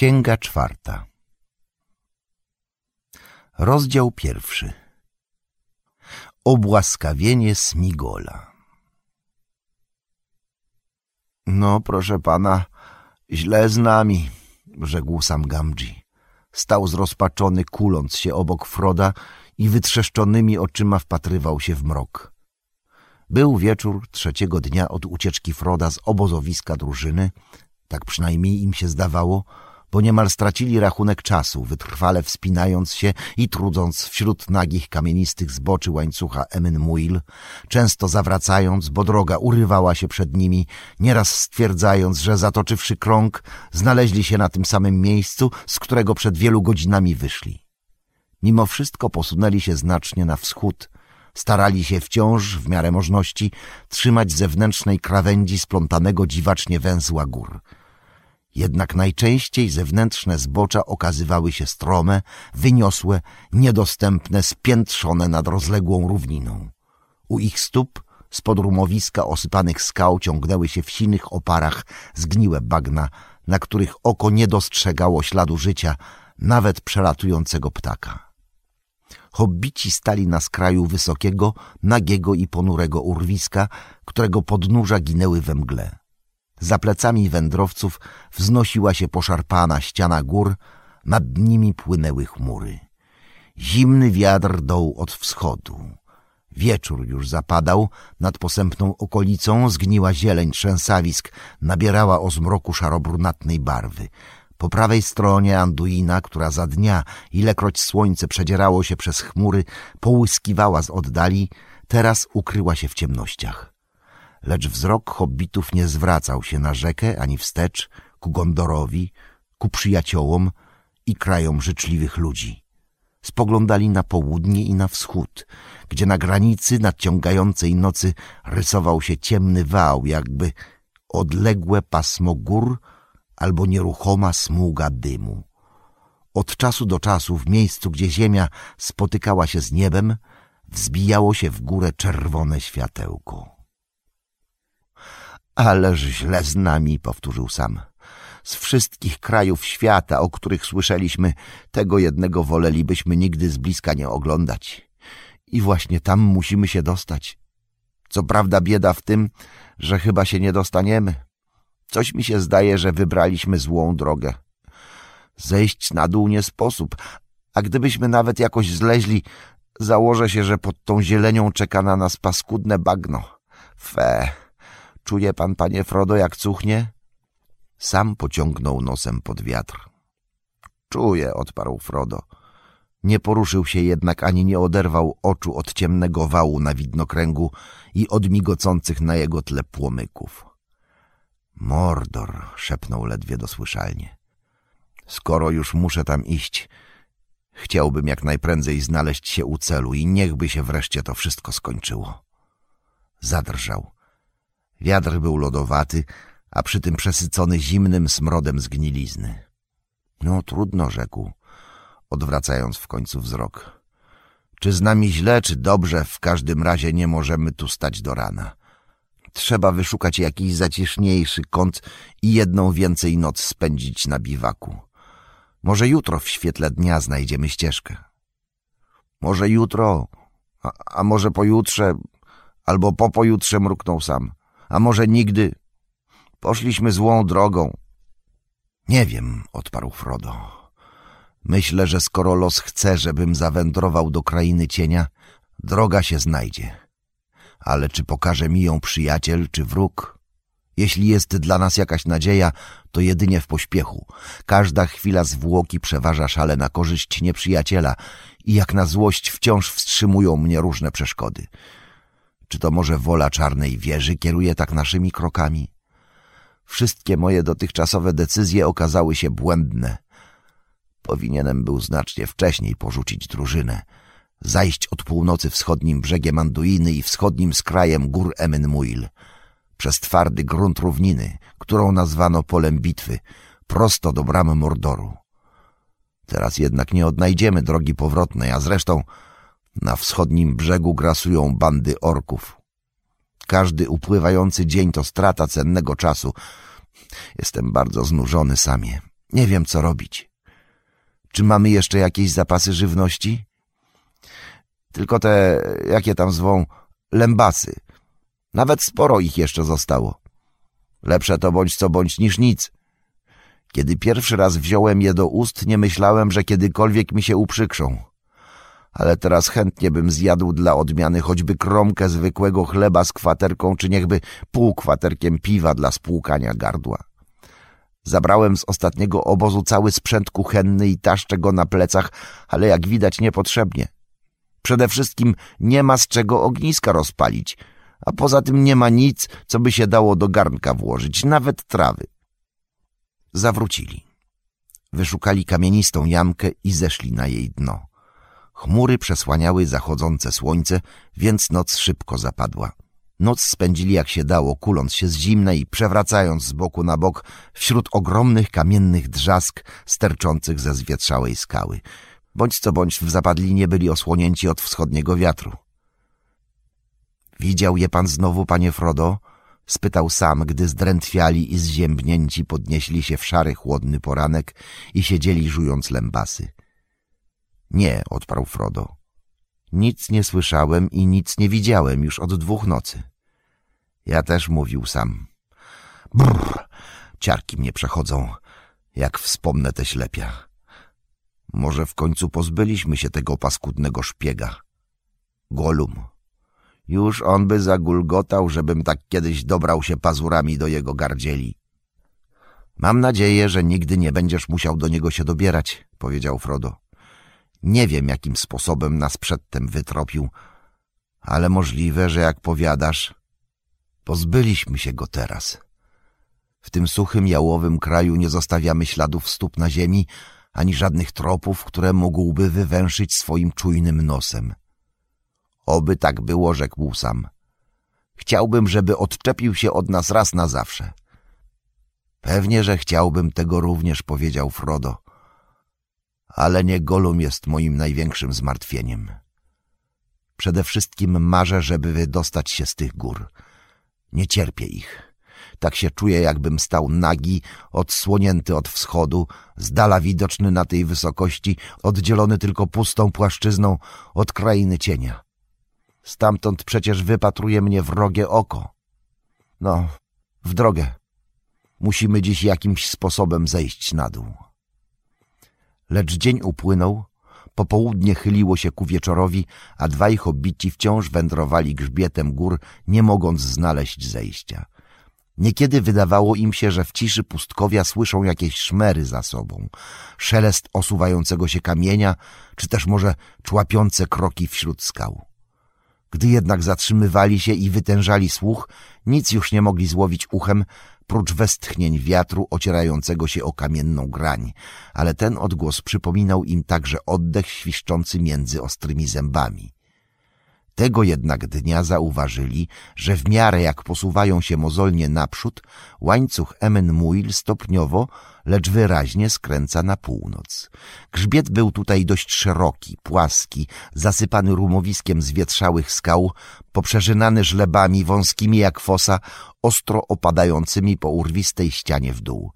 Księga 4. Rozdział 1. Obłaskawienie Smigola. No, proszę pana, źle z nami, rzekł sam Gamgee. Stał zrozpaczony, kuląc się obok Froda i wytrzeszczonymi oczyma wpatrywał się w mrok. Był wieczór 3. dnia od ucieczki Froda z obozowiska drużyny, tak przynajmniej im się zdawało, bo niemal stracili rachunek czasu, wytrwale wspinając się i trudząc wśród nagich kamienistych zboczy łańcucha Emin-Muil, często zawracając, bo droga urywała się przed nimi, nieraz stwierdzając, że zatoczywszy krąg, znaleźli się na tym samym miejscu, z którego przed wielu godzinami wyszli. Mimo wszystko posunęli się znacznie na wschód, starali się wciąż, w miarę możności, trzymać zewnętrznej krawędzi splątanego dziwacznie węzła gór. Jednak najczęściej zewnętrzne zbocza okazywały się strome, wyniosłe, niedostępne, spiętrzone nad rozległą równiną. U ich stóp, spod rumowiska osypanych skał ciągnęły się w sinych oparach zgniłe bagna, na których oko nie dostrzegało śladu życia, nawet przelatującego ptaka. Hobbici stali na skraju wysokiego, nagiego i ponurego urwiska, którego podnóża ginęły we mgle. Za plecami wędrowców wznosiła się poszarpana ściana gór, nad nimi płynęły chmury. Zimny wiatr dął od wschodu. Wieczór już zapadał, nad posępną okolicą zgniła zieleń trzęsawisk, nabierała o zmroku szarobrunatnej barwy. Po prawej stronie Anduina, która za dnia, ilekroć słońce przedzierało się przez chmury, połyskiwała z oddali, teraz ukryła się w ciemnościach. Lecz wzrok hobbitów nie zwracał się na rzekę ani wstecz, ku Gondorowi, ku przyjaciołom i krajom życzliwych ludzi. Spoglądali na południe i na wschód, gdzie na granicy nadciągającej nocy rysował się ciemny wał, jakby odległe pasmo gór albo nieruchoma smuga dymu. Od czasu do czasu w miejscu, gdzie ziemia spotykała się z niebem, wzbijało się w górę czerwone światełko. Ależ źle z nami, powtórzył sam. Z wszystkich krajów świata, o których słyszeliśmy, tego jednego wolelibyśmy nigdy z bliska nie oglądać. I właśnie tam musimy się dostać. Co prawda bieda w tym, że chyba się nie dostaniemy. Coś mi się zdaje, że wybraliśmy złą drogę. Zejść na dół nie sposób, a gdybyśmy nawet jakoś zleźli, założę się, że pod tą zielenią czeka na nas paskudne bagno. Fe, czuje pan, panie Frodo, jak cuchnie? Sam pociągnął nosem pod wiatr. Czuję, odparł Frodo. Nie poruszył się jednak ani nie oderwał oczu od ciemnego wału na widnokręgu i od migocących na jego tle płomyków. Mordor, szepnął ledwie dosłyszalnie. Skoro już muszę tam iść, chciałbym jak najprędzej znaleźć się u celu i niechby się wreszcie to wszystko skończyło. Zadrżał. Wiatr był lodowaty, a przy tym przesycony zimnym smrodem zgnilizny. No trudno, rzekł, odwracając w końcu wzrok. Czy z nami źle, czy dobrze, w każdym razie nie możemy tu stać do rana. Trzeba wyszukać jakiś zaciszniejszy kąt i jedną więcej noc spędzić na biwaku. Może jutro w świetle dnia znajdziemy ścieżkę. Może jutro, a może pojutrze, albo po pojutrze, mruknął sam. A może nigdy. Poszliśmy złą drogą. Nie wiem, odparł Frodo. Myślę, że skoro los chce, żebym zawędrował do krainy cienia, droga się znajdzie. Ale czy pokaże mi ją przyjaciel czy wróg? Jeśli jest dla nas jakaś nadzieja, to jedynie w pośpiechu. Każda chwila zwłoki przeważa szale na korzyść nieprzyjaciela i jak na złość wciąż wstrzymują mnie różne przeszkody. Czy to może wola Czarnej Wieży kieruje tak naszymi krokami? Wszystkie moje dotychczasowe decyzje okazały się błędne. Powinienem był znacznie wcześniej porzucić drużynę, zajść od północy wschodnim brzegiem Anduiny i wschodnim skrajem gór Emin-Muil, przez twardy grunt równiny, którą nazwano polem bitwy, prosto do bram Mordoru. Teraz jednak nie odnajdziemy drogi powrotnej, a zresztą na wschodnim brzegu grasują bandy orków. Każdy upływający dzień to strata cennego czasu. Jestem bardzo znużony, Samie. Nie wiem, co robić. Czy mamy jeszcze jakieś zapasy żywności? Tylko te, jakie tam zwą, lębasy. Nawet sporo ich jeszcze zostało. Lepsze to bądź co bądź niż nic. Kiedy pierwszy raz wziąłem je do ust, nie myślałem, że kiedykolwiek mi się uprzykrzą. Ale teraz chętnie bym zjadł dla odmiany choćby kromkę zwykłego chleba z kwaterką, czy niechby półkwaterkiem piwa dla spłukania gardła. Zabrałem z ostatniego obozu cały sprzęt kuchenny i taszczę go na plecach, ale jak widać niepotrzebnie. Przede wszystkim nie ma z czego ogniska rozpalić, a poza tym nie ma nic, co by się dało do garnka włożyć, nawet trawy. Zawrócili. Wyszukali kamienistą jamkę i zeszli na jej dno. Chmury przesłaniały zachodzące słońce, więc noc szybko zapadła. Noc spędzili jak się dało, kuląc się z zimna i przewracając z boku na bok wśród ogromnych kamiennych drzask sterczących ze zwietrzałej skały. Bądź co bądź w zapadlinie byli osłonięci od wschodniego wiatru. Widział je pan znowu, panie Frodo? Spytał Sam, gdy zdrętwiali i zziębnięci podnieśli się w szary, chłodny poranek i siedzieli żując lębasy. Nie, odparł Frodo. Nic nie słyszałem i nic nie widziałem już od 2 nocy. Ja też, mówił Sam. Brrr, ciarki mnie przechodzą, jak wspomnę te ślepia. Może w końcu pozbyliśmy się tego paskudnego szpiega. Golum. Już on by zagulgotał, żebym tak kiedyś dobrał się pazurami do jego gardzieli. Mam nadzieję, że nigdy nie będziesz musiał do niego się dobierać, powiedział Frodo. Nie wiem, jakim sposobem nas przedtem wytropił, ale możliwe, że jak powiadasz, pozbyliśmy się go teraz. W tym suchym, jałowym kraju nie zostawiamy śladów stóp na ziemi, ani żadnych tropów, które mógłby wywęszyć swoim czujnym nosem. Oby tak było, rzekł Sam. Chciałbym, żeby odczepił się od nas raz na zawsze. Pewnie, że chciałbym tego również, powiedział Frodo. Ale nie Golum jest moim największym zmartwieniem. Przede wszystkim marzę, żeby wydostać się z tych gór. Nie cierpię ich. Tak się czuję, jakbym stał nagi, odsłonięty od wschodu, z dala widoczny na tej wysokości, oddzielony tylko pustą płaszczyzną od krainy cienia. Stamtąd przecież wypatruje mnie wrogie oko. No, w drogę. Musimy dziś jakimś sposobem zejść na dół. Lecz dzień upłynął, popołudnie chyliło się ku wieczorowi, a 2 hobbici wciąż wędrowali grzbietem gór, nie mogąc znaleźć zejścia. Niekiedy wydawało im się, że w ciszy pustkowia słyszą jakieś szmery za sobą, szelest osuwającego się kamienia, czy też może człapiące kroki wśród skał. Gdy jednak zatrzymywali się i wytężali słuch, nic już nie mogli złowić uchem, prócz westchnień wiatru ocierającego się o kamienną grań, ale ten odgłos przypominał im także oddech świszczący między ostrymi zębami. Tego jednak dnia zauważyli, że w miarę jak posuwają się mozolnie naprzód, łańcuch Emen-Muil stopniowo, lecz wyraźnie skręca na północ. Grzbiet był tutaj dość szeroki, płaski, zasypany rumowiskiem zwietrzałych skał, poprzerzynany żlebami wąskimi jak fosa, ostro opadającymi po urwistej ścianie w dół.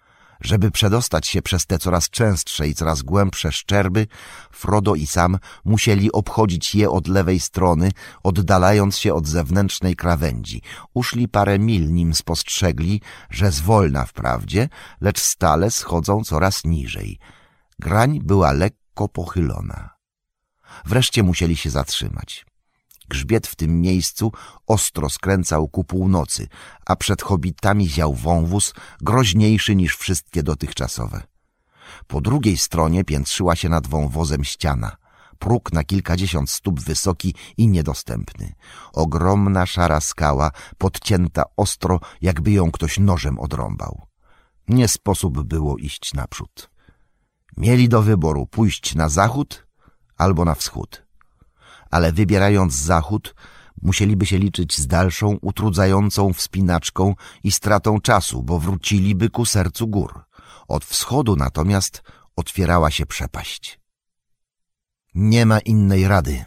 Żeby przedostać się przez te coraz częstsze i coraz głębsze szczerby, Frodo i Sam musieli obchodzić je od lewej strony, oddalając się od zewnętrznej krawędzi. Uszli parę mil, nim spostrzegli, że zwolna wprawdzie, lecz stale schodzą coraz niżej. Grań była lekko pochylona. Wreszcie musieli się zatrzymać. Grzbiet w tym miejscu ostro skręcał ku północy, a przed hobbitami ział wąwóz groźniejszy niż wszystkie dotychczasowe. Po drugiej stronie piętrzyła się nad wąwozem ściana, próg na kilkadziesiąt stóp wysoki i niedostępny. Ogromna szara skała, podcięta ostro, jakby ją ktoś nożem odrąbał. Nie sposób było iść naprzód. Mieli do wyboru pójść na zachód albo na wschód. Ale wybierając zachód, musieliby się liczyć z dalszą, utrudzającą wspinaczką i stratą czasu, bo wróciliby ku sercu gór. Od wschodu natomiast otwierała się przepaść. Nie ma innej rady.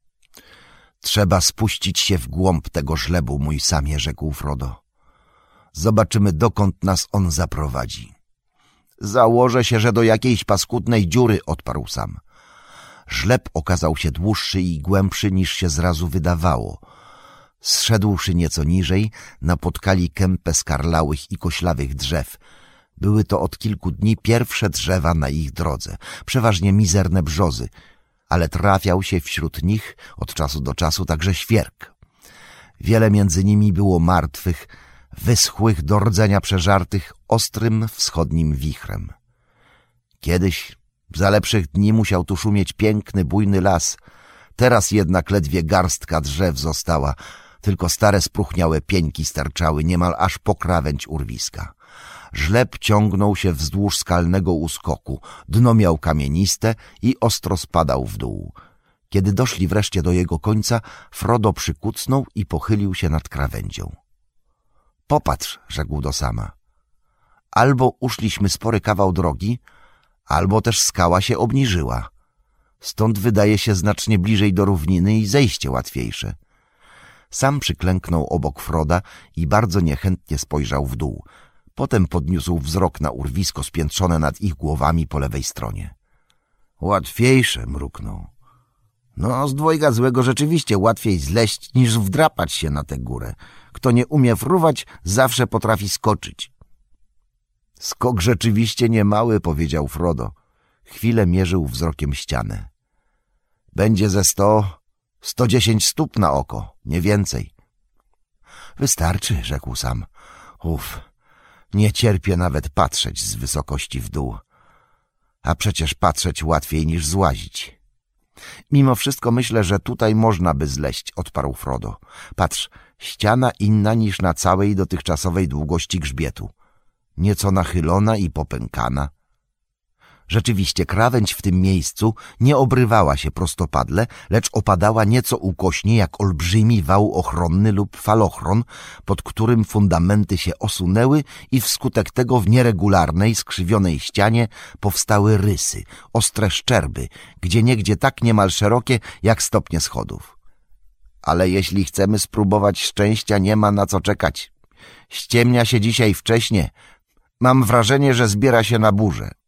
Trzeba spuścić się w głąb tego żlebu, mój Samie, rzekł Frodo. Zobaczymy, dokąd nas on zaprowadzi. Założę się, że do jakiejś paskudnej dziury, odparł sam. Żleb okazał się dłuższy i głębszy niż się zrazu wydawało. Zszedłszy nieco niżej, napotkali kępę skarlałych i koślawych drzew. Były to od kilku dni pierwsze drzewa na ich drodze, przeważnie mizerne brzozy, ale trafiał się wśród nich od czasu do czasu także świerk. Wiele między nimi było martwych, wyschłych do rdzenia przeżartych ostrym wschodnim wichrem. Kiedyś, za lepszych dni, musiał tu szumieć piękny, bujny las. Teraz jednak ledwie garstka drzew została, tylko stare spróchniałe pieńki sterczały niemal aż po krawędź urwiska. Żleb ciągnął się wzdłuż skalnego uskoku, dno miał kamieniste i ostro spadał w dół. Kiedy doszli wreszcie do jego końca, Frodo przykucnął i pochylił się nad krawędzią. Popatrz, rzekł do sama. Albo uszliśmy spory kawał drogi, albo też skała się obniżyła. Stąd wydaje się znacznie bliżej do równiny i zejście łatwiejsze. Sam przyklęknął obok Froda i bardzo niechętnie spojrzał w dół. Potem podniósł wzrok na urwisko spiętrzone nad ich głowami po lewej stronie. Łatwiejsze, mruknął. No, z dwojga złego rzeczywiście łatwiej zleść niż wdrapać się na tę górę. Kto nie umie fruwać, zawsze potrafi skoczyć. Skok rzeczywiście niemały, powiedział Frodo. Chwilę mierzył wzrokiem ścianę. Będzie ze 110 stóp na oko, nie więcej. Wystarczy, rzekł sam. Nie cierpię nawet patrzeć z wysokości w dół. A przecież patrzeć łatwiej niż złazić. Mimo wszystko myślę, że tutaj można by zleść, odparł Frodo. Patrz, ściana inna niż na całej dotychczasowej długości grzbietu. Nieco nachylona i popękana. Rzeczywiście krawędź w tym miejscu nie obrywała się prostopadle, lecz opadała nieco ukośnie jak olbrzymi wał ochronny lub falochron, pod którym fundamenty się osunęły i wskutek tego w nieregularnej, skrzywionej ścianie powstały rysy, ostre szczerby, gdzieniegdzie tak niemal szerokie jak stopnie schodów. Ale jeśli chcemy spróbować szczęścia, nie ma na co czekać. Ściemnia się dzisiaj wcześnie. Mam wrażenie, że zbiera się na burzę.